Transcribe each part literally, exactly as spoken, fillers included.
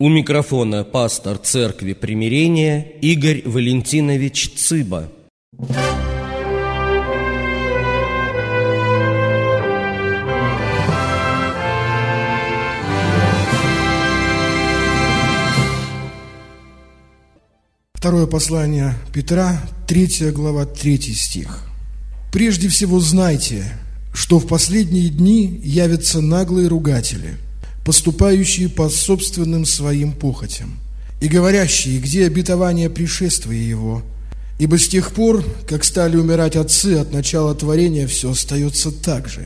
У микрофона пастор Церкви Примирения Игорь Валентинович Цыба. Второе послание Петра, третья глава, третий стих. «Прежде всего знайте, что в последние дни явятся наглые ругатели, поступающие по собственным своим похотям, и говорящие, где обетование пришествия Его. Ибо с тех пор, как стали умирать отцы от начала творения, все остается так же».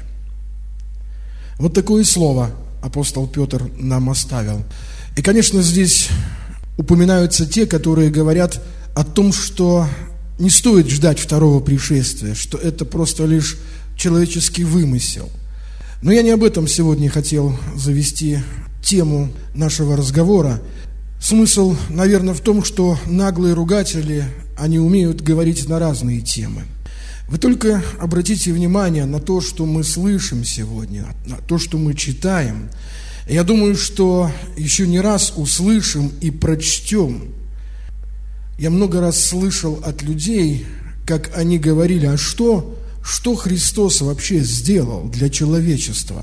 Вот такое слово апостол Петр нам оставил. И, конечно, здесь упоминаются те, которые говорят о том, что не стоит ждать второго пришествия, что это просто лишь человеческий вымысел. Но я не об этом сегодня хотел завести тему нашего разговора. Смысл, наверное, в том, что наглые ругатели, они умеют говорить на разные темы. Вы только обратите внимание на то, что мы слышим сегодня, на то, что мы читаем. Я думаю, что еще не раз услышим и прочтем. Я много раз слышал от людей, как они говорили, а что... Что Христос вообще сделал для человечества?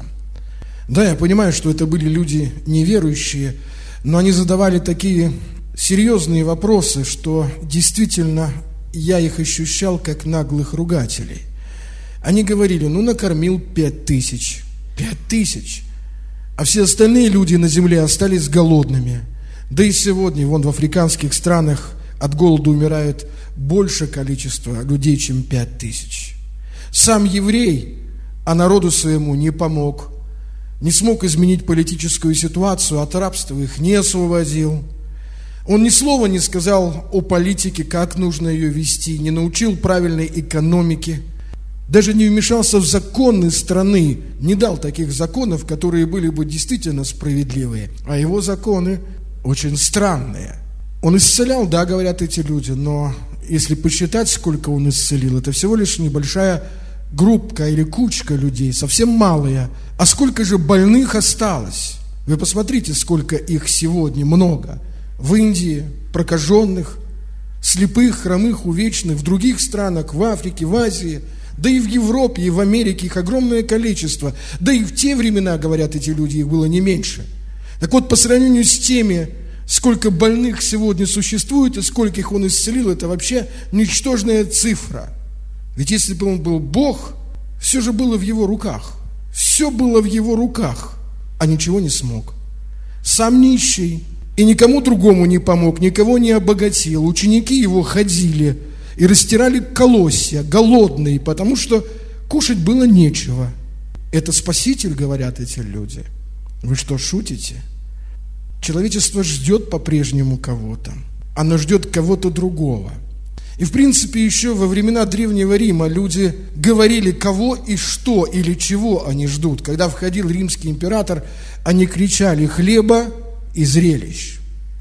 Да, я понимаю, что это были люди неверующие, но они задавали такие серьезные вопросы, что действительно я их ощущал как наглых ругателей. Они говорили, ну накормил пять тысяч, пять тысяч, а все остальные люди на земле остались голодными. Да и сегодня, вон в африканских странах от голода умирает больше количество людей, чем пять тысяч. Сам еврей, а народу своему не помог, не смог изменить политическую ситуацию, от рабства их не освободил. Он ни слова не сказал о политике, как нужно ее вести, не научил правильной экономике, даже не вмешался в законы страны, не дал таких законов, которые были бы действительно справедливые, а его законы очень странные. Он исцелял, да, говорят эти люди, но если посчитать, сколько он исцелил, это всего лишь небольшая группка или кучка людей, совсем малая. А сколько же больных осталось? Вы посмотрите, сколько их сегодня много. В Индии прокаженных, слепых, хромых, увечных, в других странах, в Африке, в Азии, да и в Европе, и в Америке их огромное количество. Да и в те времена, говорят эти люди, их было не меньше. Так вот, по сравнению с теми, сколько больных сегодня существует и скольких он исцелил, это вообще ничтожная цифра. Ведь если бы он был Бог, все же было в его руках. Все было в его руках, а ничего не смог. Сам нищий и никому другому не помог, никого не обогатил. Ученики его ходили и растирали колосья, голодные, потому что кушать было нечего. Это Спаситель, говорят эти люди. Вы что, шутите? Человечество ждет по-прежнему кого-то. Оно ждет кого-то другого. И в принципе еще во времена Древнего Рима люди говорили, кого и что или чего они ждут. Когда входил римский император, они кричали «хлеба и зрелищ».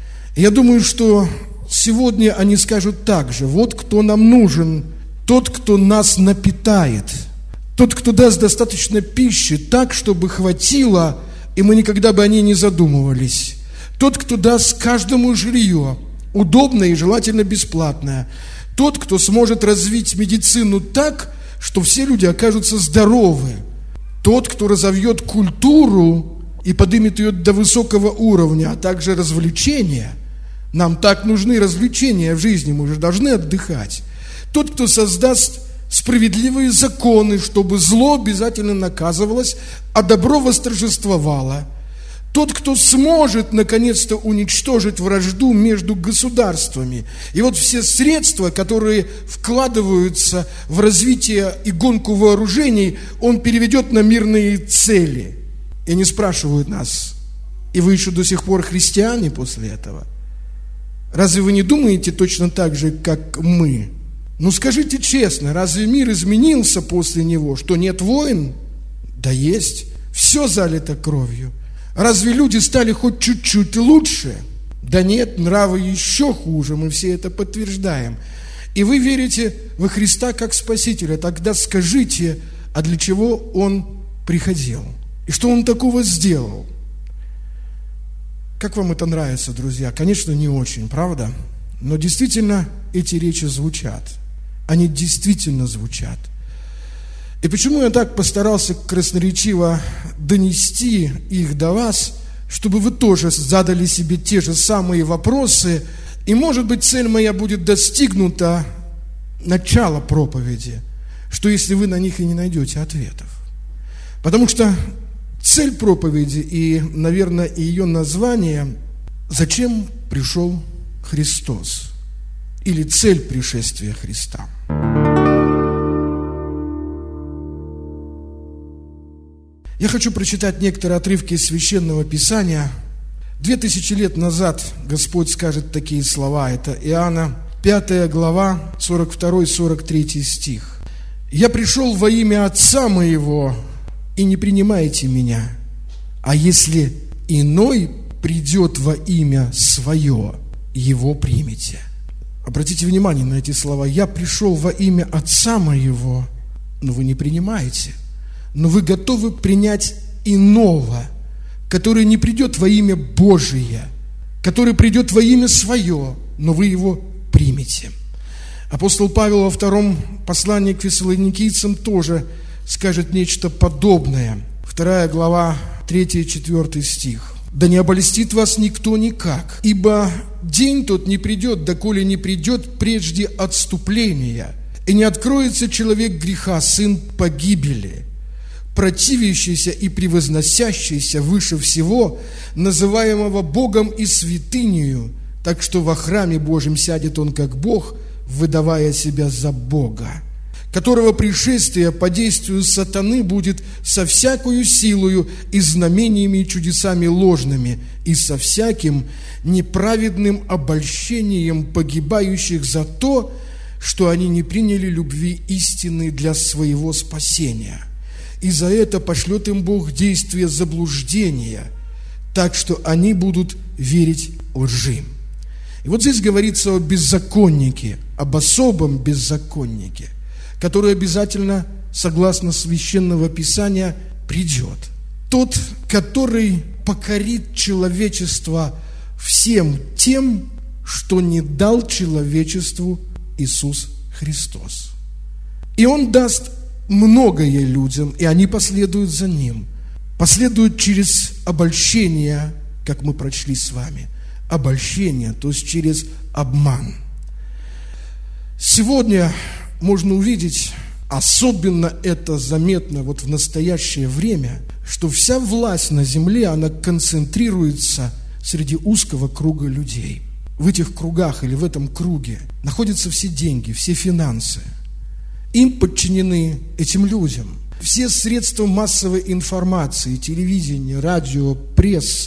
Я думаю, что сегодня они скажут так же: вот кто нам нужен, тот, кто нас напитает, тот, кто даст достаточно пищи так, чтобы хватило, и мы никогда бы о ней не задумывались. Тот, кто даст каждому жилье, удобное и желательно бесплатное. Тот, кто сможет развить медицину так, что все люди окажутся здоровы. Тот, кто разовьет культуру и поднимет ее до высокого уровня, а также развлечения. Нам так нужны развлечения в жизни, мы же должны отдыхать. Тот, кто создаст справедливые законы, чтобы зло обязательно наказывалось, а добро восторжествовало. Тот, кто сможет наконец-то уничтожить вражду между государствами. И вот все средства, которые вкладываются в развитие и гонку вооружений, он переведет на мирные цели. И не спрашивают нас: и вы еще до сих пор христиане после этого? Разве вы не думаете точно так же, как мы? Ну скажите честно, разве мир изменился после него? Что нет войн? Да есть. Все залито кровью. Разве люди стали хоть чуть-чуть лучше? Да нет, нравы еще хуже, мы все это подтверждаем. И вы верите во Христа как Спасителя, тогда скажите, а для чего Он приходил? И что Он такого сделал? Как вам это нравится, друзья? Конечно, не очень, правда? Но действительно эти речи звучат. Они действительно звучат. И почему я так постарался красноречиво донести их до вас, чтобы вы тоже задали себе те же самые вопросы, и, может быть, цель моя будет достигнута, начало проповеди, что если вы на них и не найдете ответов. Потому что цель проповеди и, наверное, и ее название «Зачем пришел Христос?» или «Цель пришествия Христа». Я хочу прочитать некоторые отрывки из Священного Писания. Две тысячи лет назад Господь скажет такие слова. Это Иоанна, пятая глава, сорок второй сорок третий стих. «Я пришел во имя Отца моего, и не принимаете меня. А если иной придет во имя свое, его примете». Обратите внимание на эти слова. «Я пришел во имя Отца моего», но вы не принимаете. Но вы готовы принять иного, который не придет во имя Божие, который придет во имя свое, но вы его примете. Апостол Павел во втором послании к фессалоникийцам тоже скажет нечто подобное. Вторая глава, третий-четвертый стих. «Да не обольстит вас никто никак, ибо день тот не придет, доколе не придет прежде отступления, и не откроется человек греха, сын погибели, противящийся и превозносящийся выше всего, называемого Богом и святынею, так что во храме Божьем сядет он как Бог, выдавая себя за Бога, которого пришествие по действию сатаны будет со всякою силою и знамениями и чудесами ложными, и со всяким неправедным обольщением погибающих за то, что они не приняли любви истины для своего спасения. И за это пошлет им Бог действие заблуждения, так что они будут верить лжи». И вот здесь говорится о беззаконнике, об особом беззаконнике, который обязательно, согласно Священного Писания, придет. Тот, который покорит человечество всем тем, что не дал человечеству Иисус Христос. И Он даст многое людям, и они последуют за Ним. Последуют через обольщение, как мы прочли с вами. Обольщение, то есть через обман. Сегодня можно увидеть, особенно это заметно вот в настоящее время, что вся власть на земле, она концентрируется среди узкого круга людей. В этих кругах или в этом круге находятся все деньги, все финансы. Им подчинены этим людям все средства массовой информации, телевидение, радио, пресса.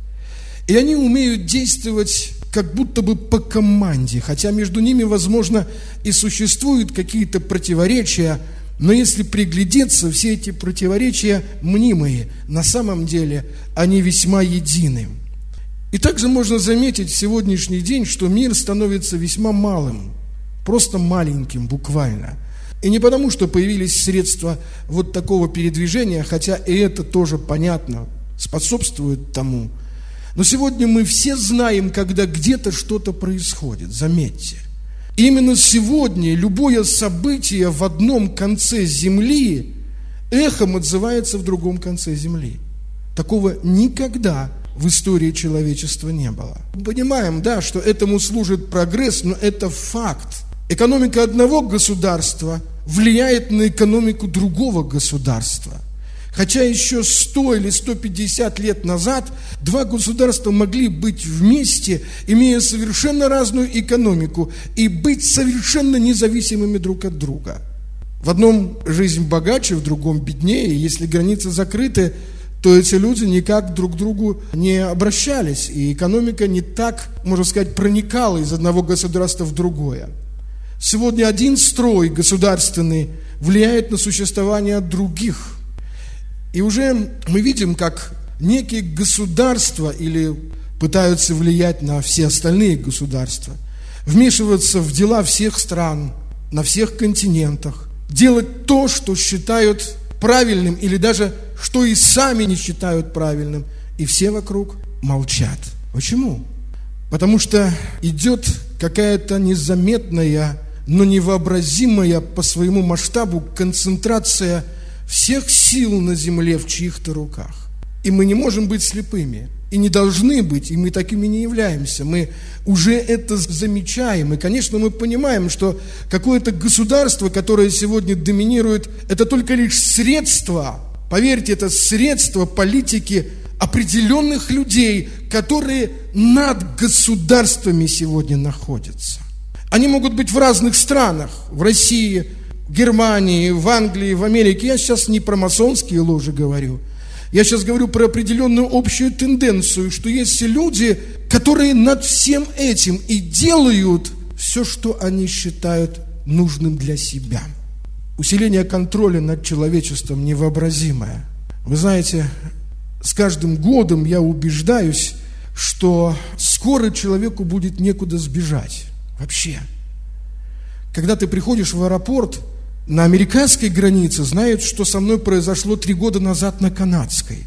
И они умеют действовать как будто бы по команде, хотя между ними, возможно, и существуют какие-то противоречия, но если приглядеться, все эти противоречия мнимые, на самом деле они весьма едины. И также можно заметить в сегодняшний день, что мир становится весьма малым, просто маленьким буквально. И не потому, что появились средства вот такого передвижения, хотя и это тоже понятно, способствует тому. Но сегодня мы все знаем, когда где-то что-то происходит, заметьте. Именно сегодня любое событие в одном конце земли эхом отзывается в другом конце земли. Такого никогда в истории человечества не было. Мы понимаем, да, что этому служит прогресс, но это факт. Экономика одного государства влияет на экономику другого государства. Хотя еще сто или сто пятьдесят лет назад два государства могли быть вместе, имея совершенно разную экономику, и быть совершенно независимыми друг от друга. В одном жизнь богаче, в другом беднее. Если границы закрыты, то эти люди никак друг к другу не обращались, и экономика не так, можно сказать, проникала из одного государства в другое. Сегодня один строй государственный влияет на существование других. И уже мы видим, как некие государства или пытаются влиять на все остальные государства, вмешиваться в дела всех стран, на всех континентах, делать то, что считают правильным, или даже что и сами не считают правильным, и все вокруг молчат. Почему? Потому что идет какая-то незаметная, но невообразимая по своему масштабу концентрация всех сил на земле в чьих-то руках. И мы не можем быть слепыми, и не должны быть, и мы такими не являемся. Мы уже это замечаем, и, конечно, мы понимаем, что какое-то государство, которое сегодня доминирует, это только лишь средство, поверьте, это средство политики определенных людей, которые над государствами сегодня находятся. Они могут быть в разных странах, в России, в Германии, в Англии, в Америке. Я сейчас не про масонские ложи говорю. Я сейчас говорю про определенную общую тенденцию, что есть люди, которые над всем этим и делают все, что они считают нужным для себя. Усиление контроля над человечеством невообразимое. Вы знаете, с каждым годом я убеждаюсь, что скоро человеку будет некуда сбежать. Вообще. Когда ты приходишь в аэропорт, на американской границе знают, что со мной произошло три года назад на канадской.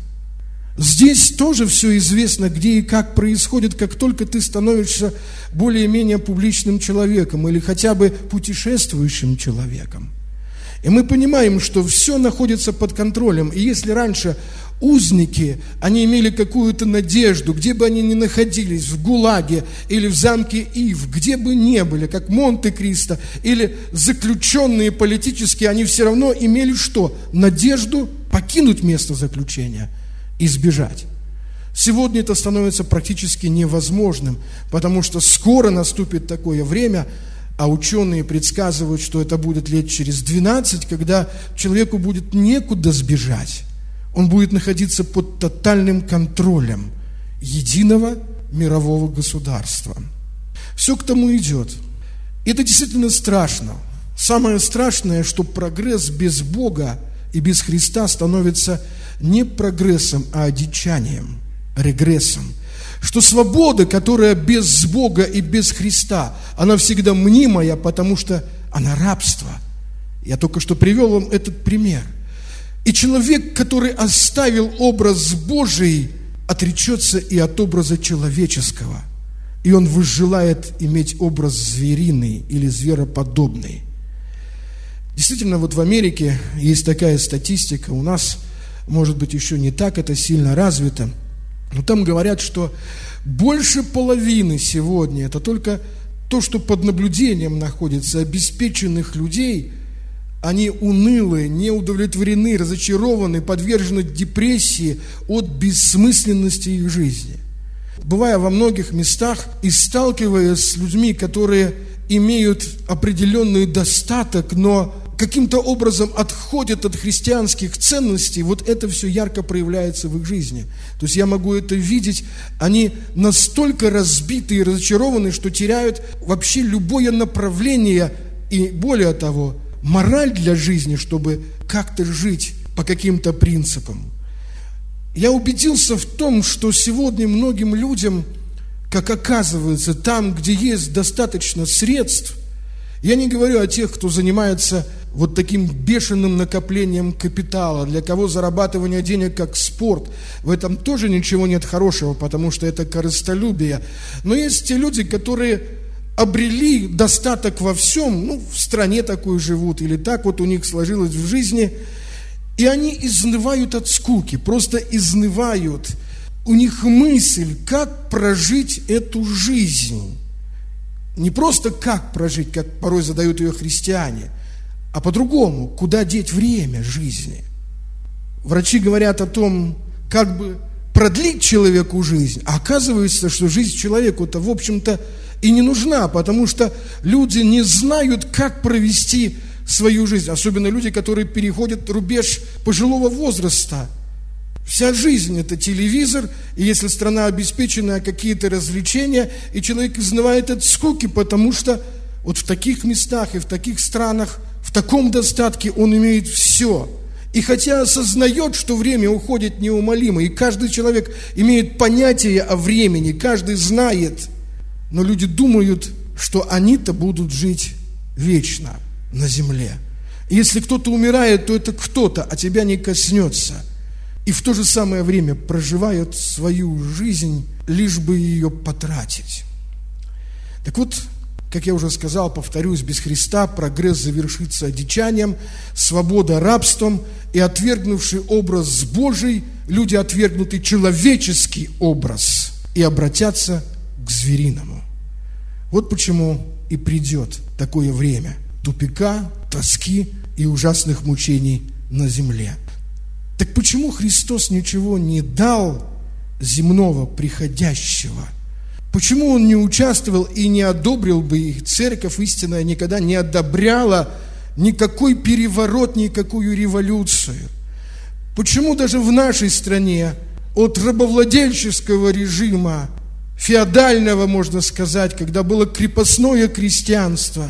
Здесь тоже все известно, где и как происходит, как только ты становишься более-менее публичным человеком или хотя бы путешествующим человеком. И мы понимаем, что все находится под контролем. И если раньше узники, они имели какую-то надежду, где бы они ни находились, в ГУЛАГе или в замке Ив, где бы ни были, как Монте-Кристо, или заключенные политические, они все равно имели что? Надежду покинуть место заключения и сбежать. Сегодня это становится практически невозможным, потому что скоро наступит такое время, а ученые предсказывают, что это будет лет через двенадцать, когда человеку будет некуда сбежать. Он будет находиться под тотальным контролем единого мирового государства. Все к тому идет. И это действительно страшно. Самое страшное, что прогресс без Бога и без Христа становится не прогрессом, а одичанием, регрессом. Что свобода, которая без Бога и без Христа, она всегда мнимая, потому что она рабство. Я только что привел вам этот пример. И человек, который оставил образ Божий, отречется и от образа человеческого. И он возжелает иметь образ звериный или звероподобный. Действительно, вот в Америке есть такая статистика, у нас, может быть, еще не так это сильно развито, но там говорят, что больше половины сегодня, это только то, что под наблюдением находится, обеспеченных людей, они унылые, неудовлетворены, разочарованы, подвержены депрессии от бессмысленности их жизни. Бывая во многих местах и сталкиваясь с людьми, которые имеют определенный достаток, но каким-то образом отходят от христианских ценностей, вот это все ярко проявляется в их жизни. То есть я могу это видеть, они настолько разбиты и разочарованы, что теряют вообще любое направление и, более того, мораль для жизни, чтобы как-то жить по каким-то принципам. Я убедился в том, что сегодня многим людям, как оказывается, там, где есть достаточно средств, я не говорю о тех, кто занимается вот таким бешеным накоплением капитала, для кого зарабатывание денег как спорт. В этом тоже ничего нет хорошего, потому что это корыстолюбие. Но есть те люди, которые обрели достаток во всем, ну, в стране такой живут, или так вот у них сложилось в жизни, и они изнывают от скуки, просто изнывают. У них мысль, как прожить эту жизнь. Не просто как прожить, как порой задают ее христиане, а по-другому, куда деть время жизни. Врачи говорят о том, как бы продлить человеку жизнь, а оказывается, что жизнь человеку-то, в общем-то, и не нужна, потому что люди не знают, как провести свою жизнь, особенно люди, которые переходят рубеж пожилого возраста. Вся жизнь – это телевизор, и если страна обеспечена, какие-то развлечения, и человек изнывает от скуки, потому что вот в таких местах и в таких странах, в таком достатке он имеет все. И хотя осознает, что время уходит неумолимо, и каждый человек имеет понятие о времени, каждый знает, но люди думают, что они-то будут жить вечно на земле. И если кто-то умирает, то это кто-то, а тебя не коснется. и в то же самое время проживают свою жизнь, лишь бы ее потратить. Так вот, как я уже сказал, повторюсь, без Христа прогресс завершится одичанием, свобода рабством, и отвергнувший образ Божий, люди отвергнуты человеческий образ и обратятся к звериному. Вот почему и придет такое время тупика, тоски и ужасных мучений на земле. Так почему Христос ничего не дал земного приходящего? Почему Он не участвовал и не одобрил бы их? Церковь истинная никогда не одобряла никакой переворот, никакую революцию. Почему даже в нашей стране от рабовладельческого режима, феодального, можно сказать, когда было крепостное крестьянство,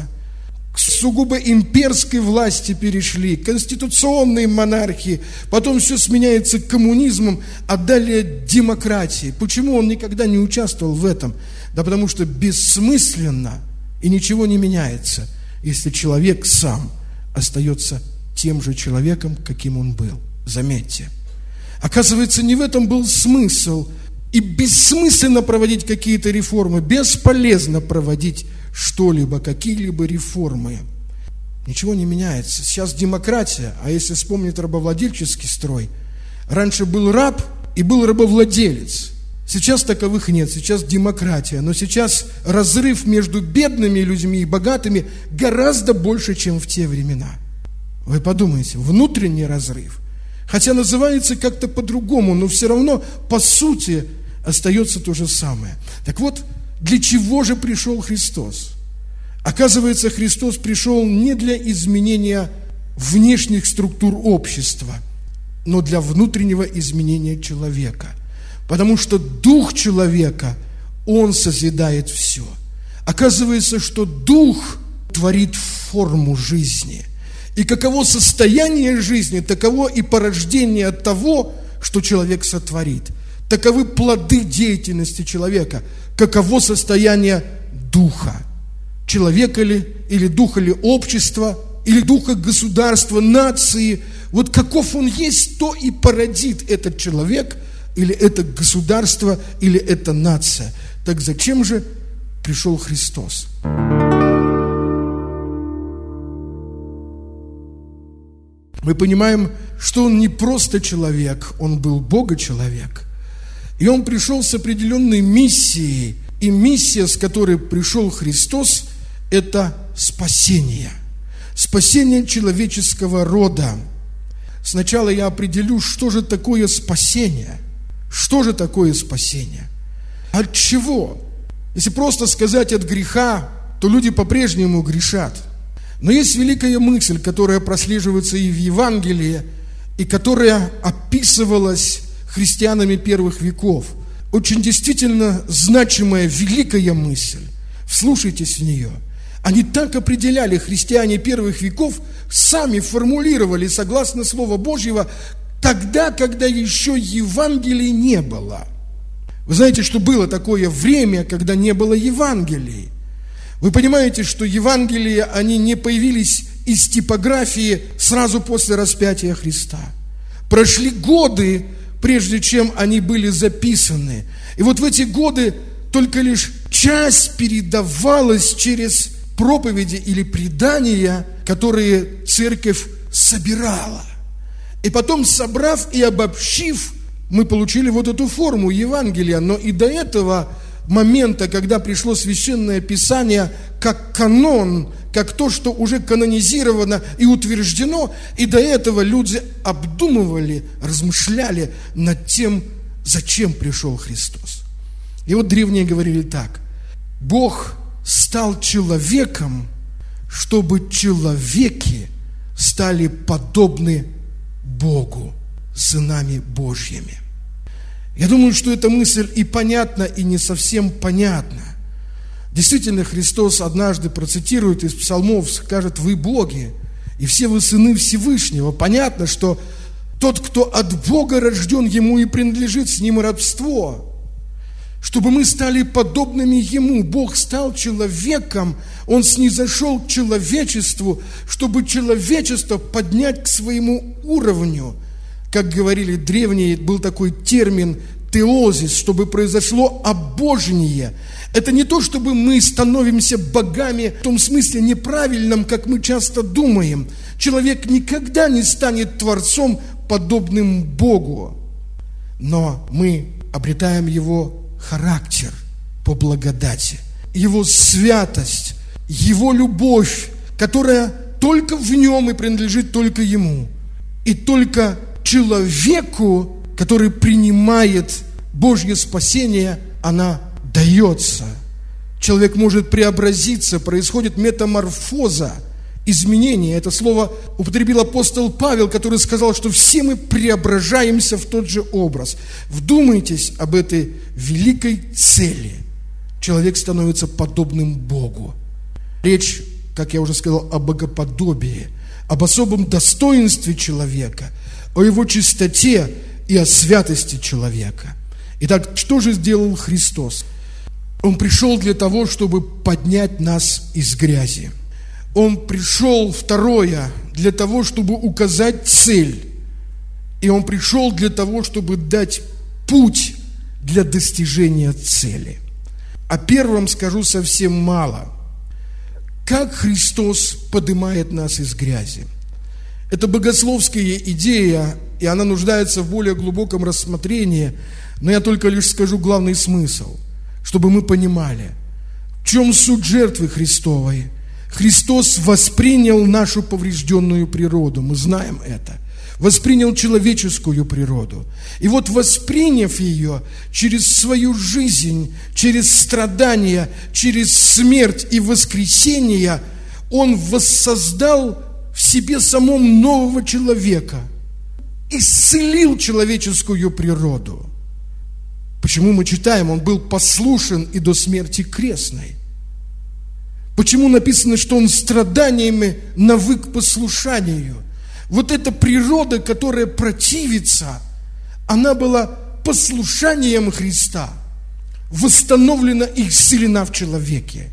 к сугубо имперской власти перешли, конституционные монархии, потом все сменяется коммунизмом, а далее демократией. Почему он никогда не участвовал в этом? Да потому что бессмысленно и ничего не меняется, если человек сам остается тем же человеком, каким он был. Заметьте. Оказывается, не в этом был смысл. И бессмысленно проводить какие-то реформы, бесполезно проводить что-либо, какие-либо реформы. Ничего не меняется. Сейчас демократия, а если вспомнить рабовладельческий строй, раньше был раб и был рабовладелец. Сейчас таковых нет, сейчас демократия. Но сейчас разрыв между бедными людьми и богатыми гораздо больше, чем в те времена. Вы подумайте, внутренний разрыв. Хотя называется как-то по-другому, но все равно, по сути, остается то же самое. Так вот, для чего же пришел Христос? Оказывается, Христос пришел не для изменения внешних структур общества, но для внутреннего изменения человека. Потому что дух человека, он созидает все. Оказывается, что дух творит форму жизни. И каково состояние жизни, таково и порождение от того, что человек сотворит. Таковы плоды деятельности человека. Каково состояние духа. Человека ли, или духа ли общества, или духа государства, нации. Вот каков он есть, то и породит этот человек, или это государство, или это нация. Так зачем же пришел Христос? Мы понимаем, что он не просто человек, он был Бога-человек. И он пришел с определенной миссией. И миссия, с которой пришел Христос, это спасение. Спасение человеческого рода. Сначала я определю, что же такое спасение. Что же такое спасение? От чего? Если просто сказать от греха, то люди по-прежнему грешат. Но есть великая мысль, которая прослеживается и в Евангелии, и которая описывалась христианами первых веков. Очень действительно значимая, великая мысль. Вслушайтесь в нее. Они так определяли, христиане первых веков, сами формулировали согласно Слова Божьего, тогда, когда еще Евангелия не было. Вы знаете, что было такое время, когда не было Евангелий. Вы понимаете, что Евангелия, они не появились из типографии сразу после распятия Христа. Прошли годы, прежде чем они были записаны. И вот в эти годы только лишь часть передавалась через проповеди или предания, которые церковь собирала. И потом, собрав и обобщив, мы получили вот эту форму Евангелия. Но и до этого момента, когда пришло Священное Писание как канон, как то, что уже канонизировано и утверждено, и до этого люди обдумывали, размышляли над тем, зачем пришел Христос. И вот древние говорили так: Бог стал человеком, чтобы человеки стали подобны Богу, сынами Божьими. Я думаю, что эта мысль и понятна, и не совсем понятна. Действительно, Христос однажды процитирует из псалмов, скажет: «Вы боги, и все вы сыны Всевышнего». Понятно, что тот, кто от Бога рожден, ему и принадлежит с ним родство. Чтобы мы стали подобными Ему. Бог стал человеком, Он снизошел к человечеству, чтобы человечество поднять к своему уровню. как говорили древние, был такой термин теозис, чтобы произошло обожение. Это не то, чтобы мы становимся богами в том смысле неправильном, как мы часто думаем. Человек никогда не станет творцом, подобным Богу. Но мы обретаем его характер по благодати, его святость, его любовь, которая только в нем и принадлежит только ему. И только человеку, который принимает Божье спасение, она дается. Человек может преобразиться, происходит метаморфоза, изменение. Это слово употребил апостол Павел, который сказал, что все мы преображаемся в тот же образ. Вдумайтесь об этой великой цели. Человек становится подобным Богу. Речь, как я уже сказал, о богоподобии, об особом достоинстве человека, о его чистоте и о святости человека. Итак, что же сделал Христос? Он пришел для того, чтобы поднять нас из грязи. Он пришел, второе, для того, чтобы указать цель. И Он пришел для того, чтобы дать путь для достижения цели. О первом скажу совсем мало. Как Христос поднимает нас из грязи? Это богословская идея, и она нуждается в более глубоком рассмотрении, но я только лишь скажу главный смысл, чтобы мы понимали, в чем суть жертвы Христовой. Христос воспринял нашу поврежденную природу, мы знаем это, воспринял человеческую природу. И вот, восприняв ее через свою жизнь, через страдания, через смерть и воскресение, Он воссоздал в себе самом нового человека, исцелил человеческую природу. Почему мы читаем, Он был послушен и до смерти крестной? Почему написано, что Он страданиями навык послушанию? Вот эта природа, которая противится, она была послушанием Христа, восстановлена и исцелена в человеке.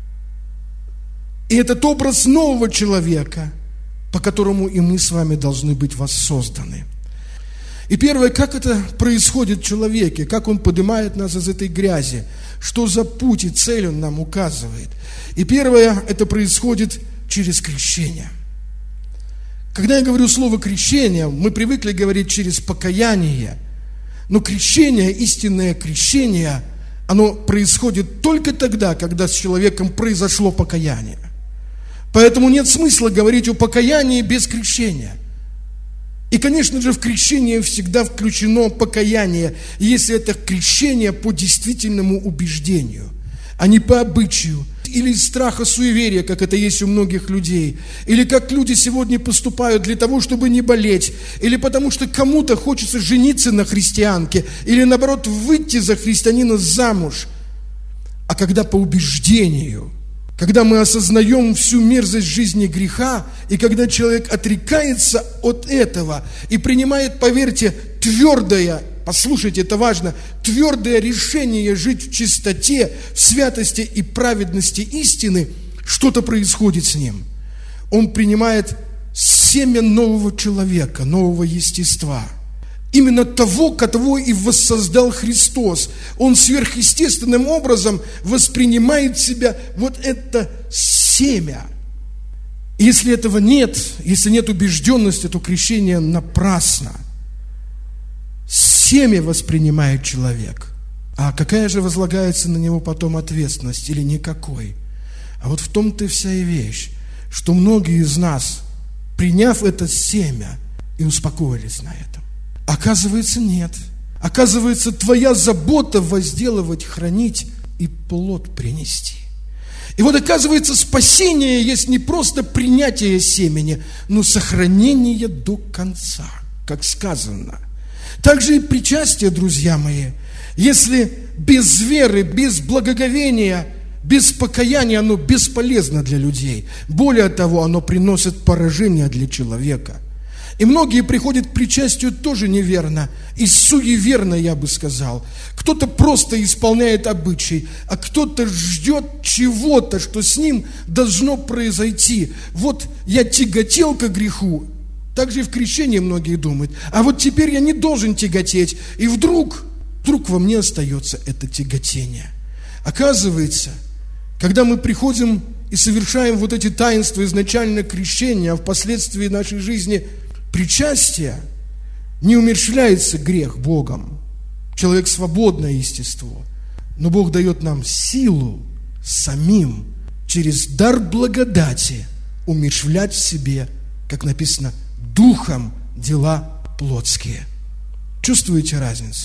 И этот образ нового человека, по которому и мы с вами должны быть воссозданы. И первое, как это происходит в человеке, как он поднимает нас из этой грязи, что за путь и цель он нам указывает. И первое, это происходит через крещение. Когда я говорю слово крещение, мы привыкли говорить через покаяние, но крещение, истинное крещение, оно происходит только тогда, когда с человеком произошло покаяние. Поэтому нет смысла говорить о покаянии без крещения. И, конечно же, в крещение всегда включено покаяние, если это крещение по действительному убеждению, а не по обычаю, или из страха суеверия, как это есть у многих людей, или как люди сегодня поступают для того, чтобы не болеть, или потому что кому-то хочется жениться на христианке, или наоборот выйти за христианина замуж. А когда по убеждению, когда мы осознаем всю мерзость жизни греха, и когда человек отрекается от этого и принимает, поверьте, твердое, послушайте, это важно, твердое решение жить в чистоте, в святости и праведности истины, что-то происходит с ним. Он принимает семя нового человека, нового естества. Именно того, кого и воссоздал Христос. Он сверхъестественным образом воспринимает в себя вот это семя. И если этого нет, если нет убежденности, то крещение напрасно. Семя воспринимает человек. А какая же возлагается на него потом ответственность или никакой? А вот в том-то и вся и вещь, что многие из нас, приняв это семя, и успокоились на этом. Оказывается, нет. Оказывается, твоя забота возделывать, хранить и плод принести. И вот, оказывается, спасение есть не просто принятие семени, но сохранение до конца, как сказано. Также и причастие, друзья мои, если без веры, без благоговения, без покаяния, оно бесполезно для людей. Более того, оно приносит поражение для человека. И многие приходят к причастию тоже неверно, и суеверно, я бы сказал. Кто-то просто исполняет обычай, а кто-то ждет чего-то, что с ним должно произойти. Вот я тяготел к греху, Так же и в крещении многие думают, а вот теперь я не должен тяготеть. И вдруг, вдруг во мне остается это тяготение. Оказывается, когда мы приходим и совершаем вот эти таинства изначально крещения, а впоследствии нашей жизни причастия, не умерщвляется грех Богом. Человек свободное естество. Но Бог дает нам силу самим через дар благодати умерщвлять в себе, как написано, духом дела плотские. Чувствуете разницу?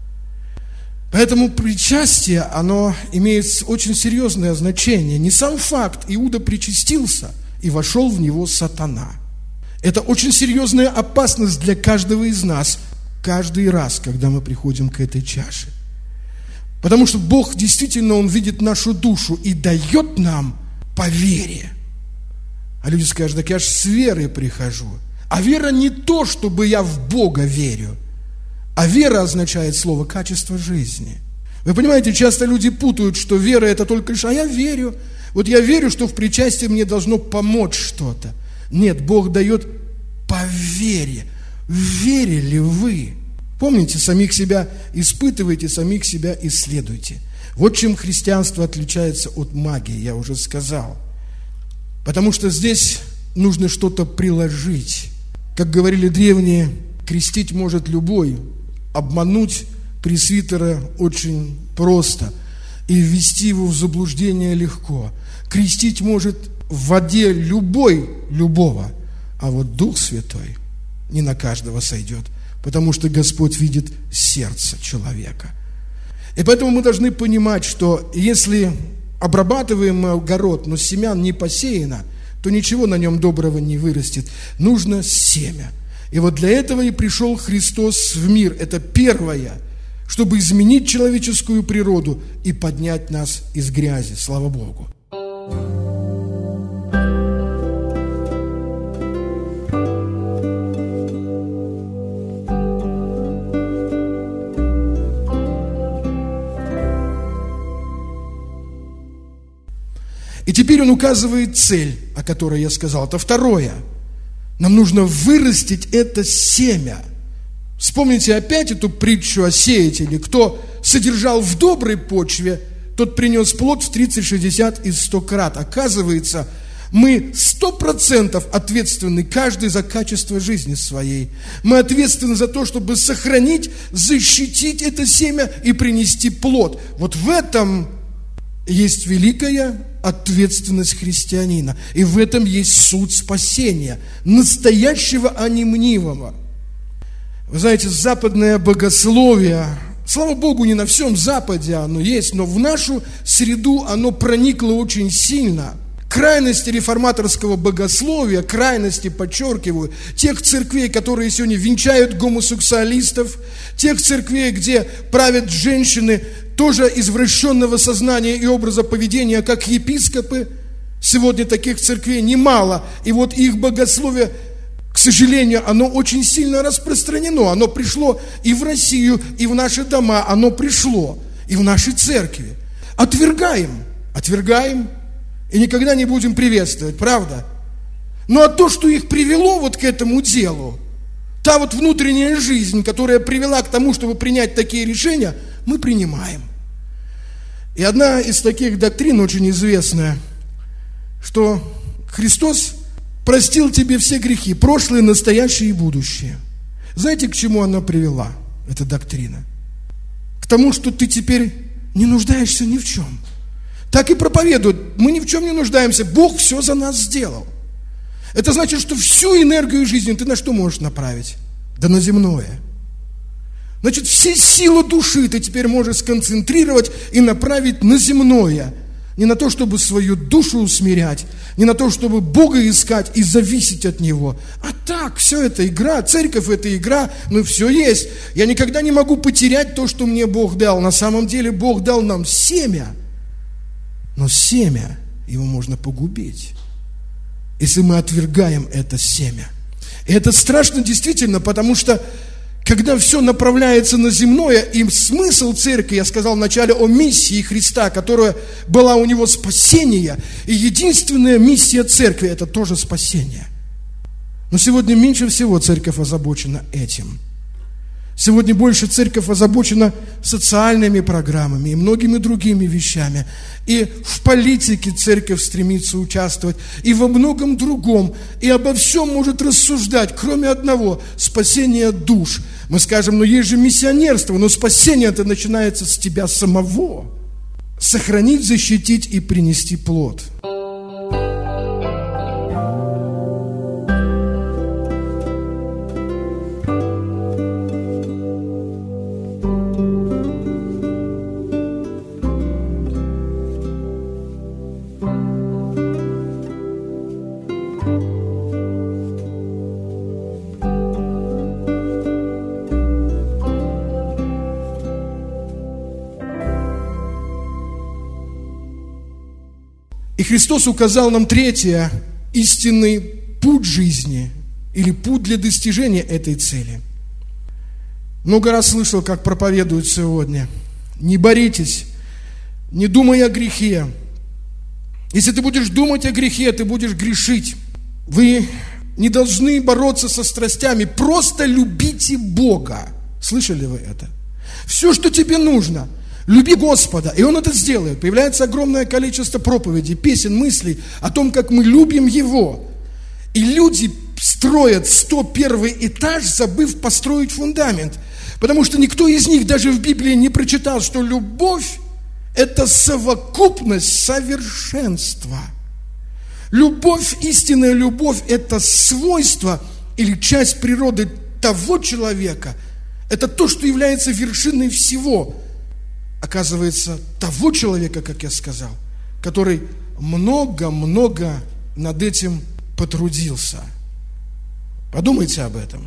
Поэтому причастие, оно имеет очень серьезное значение. Не сам факт, Иуда причастился, и вошел в него сатана. Это очень серьезная опасность для каждого из нас, каждый раз, когда мы приходим к этой чаше. Потому что Бог действительно, Он видит нашу душу и дает нам по вере. А люди скажут, так я же с верой прихожу. А вера не то, чтобы я в Бога верю. А вера означает слово «качество жизни». Вы понимаете, часто люди путают, что вера – это только лишь, а я верю. Вот я верю, что в причастии мне должно помочь что-то. Нет, Бог дает по вере. Верили вы? Помните, самих себя испытывайте, самих себя исследуйте. Вот чем христианство отличается от магии, я уже сказал. Потому что здесь нужно что-то приложить. Как говорили древние, крестить может любой, обмануть пресвитера очень просто и ввести его в заблуждение легко. Крестить может в воде любой, любого, а вот Дух Святой не на каждого сойдет, потому что Господь видит сердце человека. И поэтому мы должны понимать, что если обрабатываем мы огород, но семян не посеяно, то ничего на нем доброго не вырастет. Нужно семя. И вот для этого и пришел Христос в мир. Это первое, чтобы изменить человеческую природу и поднять нас из грязи. Слава Богу. И теперь он указывает цель, о которой я сказал. Это второе. Нам нужно вырастить это семя. Вспомните опять эту притчу о сеятеле. Кто содержал в доброй почве, тот принес плод в тридцать, шестьдесят и сто крат. Оказывается, мы сто процентов ответственны каждый за качество жизни своей. Мы ответственны за то, чтобы сохранить, защитить это семя и принести плод. Вот в этом есть великая ответственность христианина. И в этом есть суть спасения, настоящего, а не мнимого. Вы знаете, западное богословие, слава Богу, не на всем Западе оно есть, но в нашу среду оно проникло очень сильно. Крайности реформаторского богословия, крайности, подчеркиваю, тех церквей, которые сегодня венчают гомосексуалистов, тех церквей, где правят женщины тоже извращенного сознания и образа поведения, как епископы. Сегодня таких церквей немало, и вот их богословие, к сожалению, оно очень сильно распространено. Оно пришло и в Россию, и в наши дома, оно пришло и в наши церкви. Отвергаем, отвергаем, и никогда не будем приветствовать, правда? Ну а то, что их привело вот к этому делу, та вот внутренняя жизнь, которая привела к тому, чтобы принять такие решения, мы принимаем. И одна из таких доктрин очень известная, что Христос простил тебе все грехи, прошлые, настоящие и будущие. Знаете, к чему она привела, эта доктрина? К тому, что ты теперь не нуждаешься ни в чем. Так и проповедуют. Мы ни в чем не нуждаемся. Бог все за нас сделал. Это значит, что всю энергию жизни ты на что можешь направить? Да на земное. Значит, все силы души ты теперь можешь сконцентрировать и направить на земное. Не на то, чтобы свою душу усмирять, не на то, чтобы Бога искать и зависеть от Него. А так, все это игра, церковь это игра, ну все есть. Я никогда не могу потерять то, что мне Бог дал. На самом деле Бог дал нам семя. Но семя, его можно погубить, если мы отвергаем это семя. И это страшно действительно, потому что когда все направляется на земное, и смысл церкви, я сказал вначале о миссии Христа, которая была у него спасение, и единственная миссия церкви – это тоже спасение. Но сегодня меньше всего церковь озабочена этим. Сегодня больше церковь озабочена социальными программами и многими другими вещами. И в политике церковь стремится участвовать, и во многом другом, и обо всем может рассуждать, кроме одного – спасения душ. Мы скажем, ну есть же миссионерство, но спасение это начинается с тебя самого. Сохранить, защитить и принести плод. И Христос указал нам третье, истинный путь жизни или путь для достижения этой цели. Много раз слышал, как проповедуют сегодня: не боритесь, не думай о грехе. Если ты будешь думать о грехе, ты будешь грешить. Вы не должны бороться со страстями, просто любите Бога. Слышали вы это? Все, что тебе нужно – люби Господа, и Он это сделает. Появляется огромное количество проповедей, песен, мыслей о том, как мы любим Его. И люди строят сто первый этаж, забыв построить фундамент. Потому что никто из них даже в Библии не прочитал, что любовь – это совокупность совершенства. Любовь, истинная любовь – это свойство или часть природы того человека. Это то, что является вершиной всего. Оказывается, того человека, как я сказал, который много-много над этим потрудился. Подумайте об этом.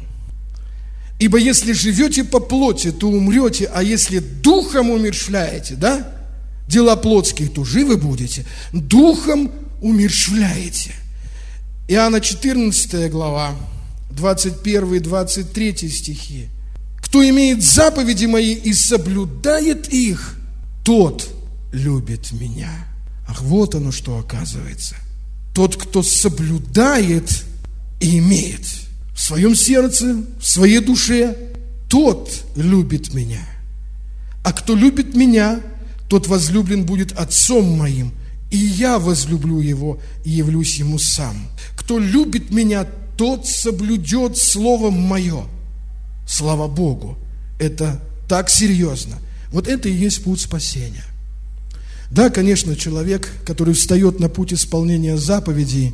Ибо если живете по плоти, то умрете, а если духом умерщвляете, да, дела плотские, то живы будете. Духом умерщвляете. Иоанна четырнадцатая глава, двадцать первый двадцать третий стихи. Кто имеет заповеди мои и соблюдает их, тот любит меня. Ах, вот оно что оказывается. Тот, кто соблюдает и имеет в своем сердце, в своей душе, тот любит меня. А кто любит меня, тот возлюблен будет Отцом моим, и я возлюблю его и явлюсь ему сам. Кто любит меня, тот соблюдет слово мое. Слава Богу, это так серьезно. Вот это и есть путь спасения. Да, конечно, человек, который встает на путь исполнения заповедей,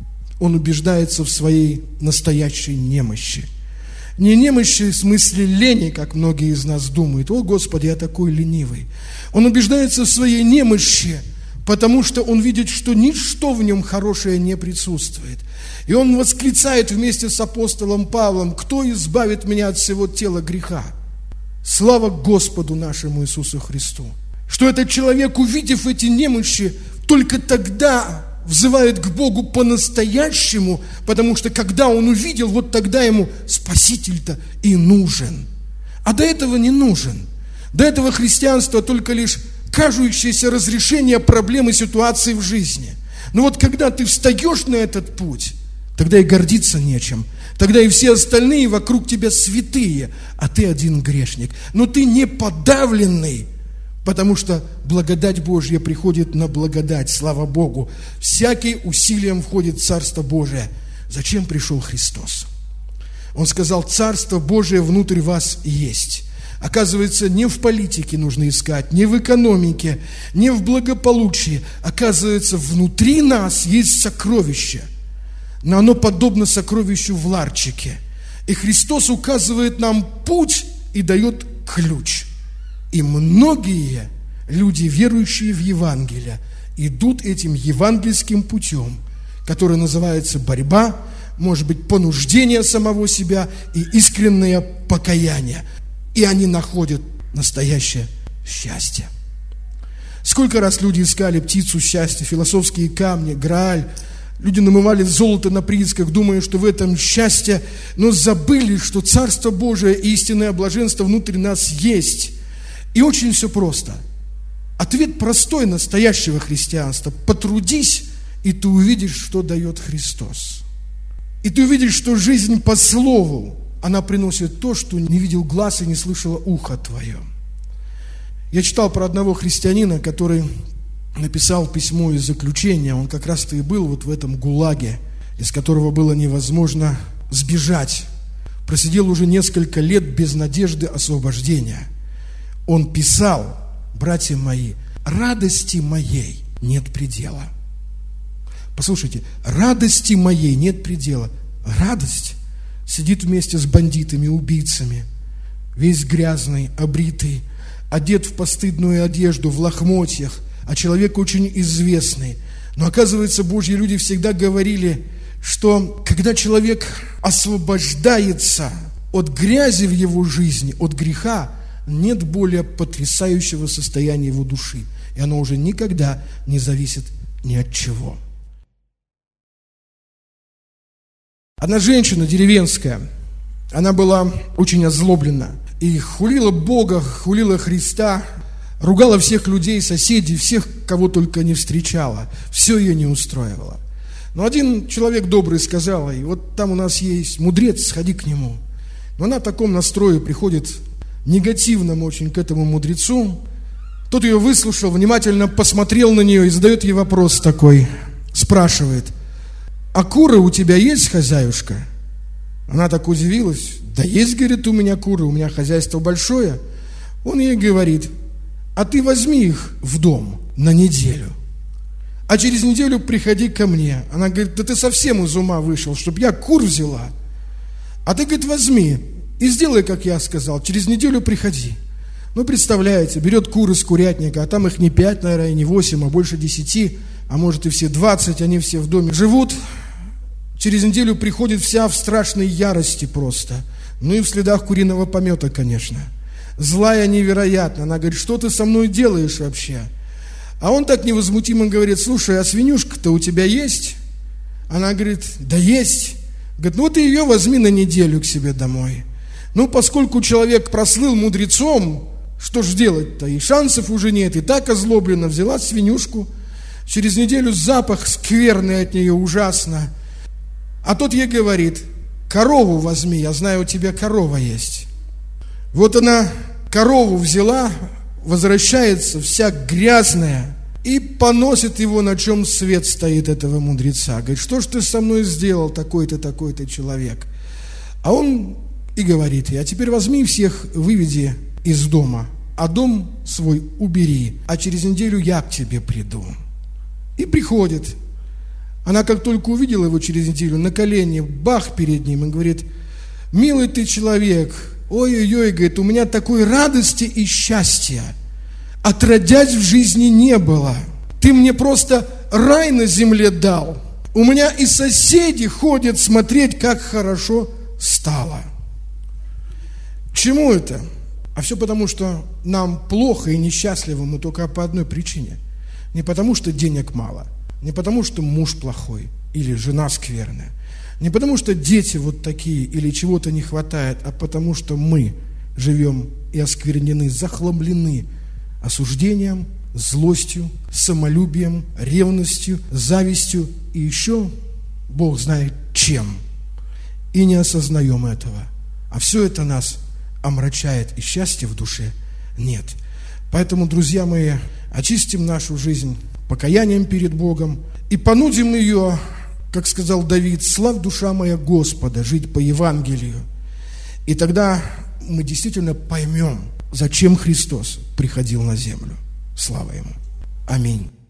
он убеждается в своей настоящей немощи. Не немощи в смысле лени, как многие из нас думают. О, Господи, я такой ленивый. Он убеждается в своей немощи, потому что он видит, что ничто в нем хорошее не присутствует. И он восклицает вместе с апостолом Павлом: кто избавит меня от всего тела греха? Слава Господу нашему Иисусу Христу! Что этот человек, увидев эти немощи, только тогда взывает к Богу по-настоящему, потому что когда он увидел, вот тогда ему Спаситель-то и нужен. А до этого не нужен. До этого христианство только лишь кажущееся разрешение проблемы ситуации в жизни. Но вот когда ты встаешь на этот путь, тогда и гордиться нечем. Тогда и все остальные вокруг тебя святые, а ты один грешник. Но ты не подавленный, потому что благодать Божья приходит на благодать, слава Богу. Всякий усилием входит в Царство Божие. Зачем пришел Христос? Он сказал: Царство Божие внутрь вас есть. Оказывается, не в политике нужно искать, не в экономике, не в благополучии. Оказывается, внутри нас есть сокровище. Но оно подобно сокровищу в ларчике. И Христос указывает нам путь и дает ключ. И многие люди, верующие в Евангелие, идут этим евангельским путем, который называется борьба, может быть, понуждение самого себя и искреннее покаяние. И они находят настоящее счастье. Сколько раз люди искали птицу счастья, философские камни, Грааль. Люди намывали золото на приисках, думая, что в этом счастье, но забыли, что Царство Божие и истинное блаженство внутри нас есть. И очень все просто. Ответ простой настоящего христианства. Потрудись, и ты увидишь, что дает Христос. И ты увидишь, что жизнь по слову, она приносит то, что не видел глаз и не слышало ухо твое. Я читал про одного христианина, который написал письмо из заключения. Он как раз-то и был вот в этом ГУЛАГе, из которого было невозможно сбежать. Просидел уже несколько лет без надежды освобождения. Он писал: братья мои, радости моей нет предела. Послушайте, радости моей нет предела. Радость сидит вместе с бандитами, убийцами, весь грязный, обритый, одет в постыдную одежду, в лохмотьях, а человек очень известный. Но оказывается, Божьи люди всегда говорили, что когда человек освобождается от грязи в его жизни, от греха, нет более потрясающего состояния его души. И оно уже никогда не зависит ни от чего. Одна женщина деревенская, она была очень озлоблена и хулила Бога, хулила Христа, ругала всех людей, соседей, всех, кого только не встречала. Все ее не устраивало. Но один человек добрый сказал ей: вот там у нас есть мудрец, сходи к нему. Но она в таком настрое приходит, негативном очень к этому мудрецу. Тот ее выслушал, внимательно посмотрел на нее и задает ей вопрос такой, спрашивает: а куры у тебя есть, хозяюшка? Она так удивилась: да есть, говорит, у меня куры, у меня хозяйство большое. Он ей говорит: а ты возьми их в дом на неделю, а через неделю приходи ко мне. Она говорит: да ты совсем из ума вышел, чтобы я кур взяла. А ты, говорит, возьми и сделай, как я сказал, через неделю приходи. Ну, представляете, берет куры с курятника, а там их не пять, наверное, не восемь, а больше десяти, а может и все двадцать, они все в доме живут. Через неделю приходит вся в страшной ярости просто. Ну и в следах куриного помета, конечно. Злая невероятно. Она говорит: что ты со мной делаешь вообще? А он так невозмутимо говорит: слушай, а свинюшка-то у тебя есть? Она говорит: да есть. Говорит: ну ты ее возьми на неделю к себе домой. Ну, поскольку человек прослыл мудрецом, что ж делать-то? И шансов уже нет. И так озлобленно взяла свинюшку. Через неделю запах скверный от нее, ужасно. А тот ей говорит: корову возьми, я знаю, у тебя корова есть. Вот она корову взяла, возвращается вся грязная и поносит его, на чем свет стоит, этого мудреца. Говорит: что ж ты со мной сделал, такой-то, такой-то человек? А он и говорит ей: а теперь возьми всех, выведи из дома, а дом свой убери, а через неделю я к тебе приду. И приходит. Она как только увидела его через неделю, на колени, бах перед ним, и говорит: милый ты человек, ой-ой-ой, говорит, у меня такой радости и счастья отродясь в жизни не было. Ты мне просто рай на земле дал. У меня и соседи ходят смотреть, как хорошо стало. К чему это? А все потому, что нам плохо и несчастливо мы только по одной причине. Не потому, что денег мало, не потому, что муж плохой или жена скверная, не потому, что дети вот такие или чего-то не хватает, а потому, что мы живем и осквернены, захламлены осуждением, злостью, самолюбием, ревностью, завистью и еще Бог знает чем. И не осознаем этого. А все это нас омрачает, и счастья в душе нет. Поэтому, друзья мои, очистим нашу жизнь покаянием перед Богом и понудим ее, как сказал Давид: «Славь, душа моя, Господа, жить по Евангелию». И тогда мы действительно поймем, зачем Христос приходил на землю. Слава Ему. Аминь.